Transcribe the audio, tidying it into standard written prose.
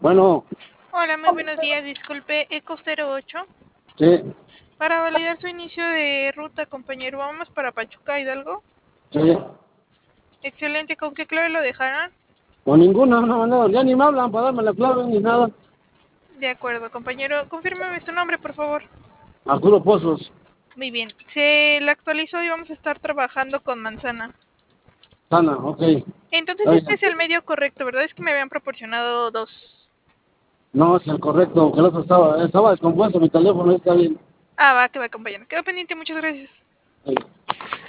Bueno, Hola, muy buenos días. Disculpe, Eco 08. sí, Para validar su inicio de ruta, compañero, vamos para Pachuca, Hidalgo. sí. Excelente, ¿con qué clave lo dejaron? O ninguna, no, ya ni me hablan para darme la clave ni nada. De acuerdo, compañero. Confírmeme su nombre, por favor. Arturo Pozos, Muy bien. Se le actualizó y vamos a estar trabajando con manzana. Sana, ok. Entonces Está este bien. es el medio correcto, ¿verdad? Es que me habían proporcionado dos. No, es el correcto, que el otro estaba descompuesto mi teléfono, está bien. Ah, va, que va, compañero. Quedo pendiente, muchas gracias. Sí.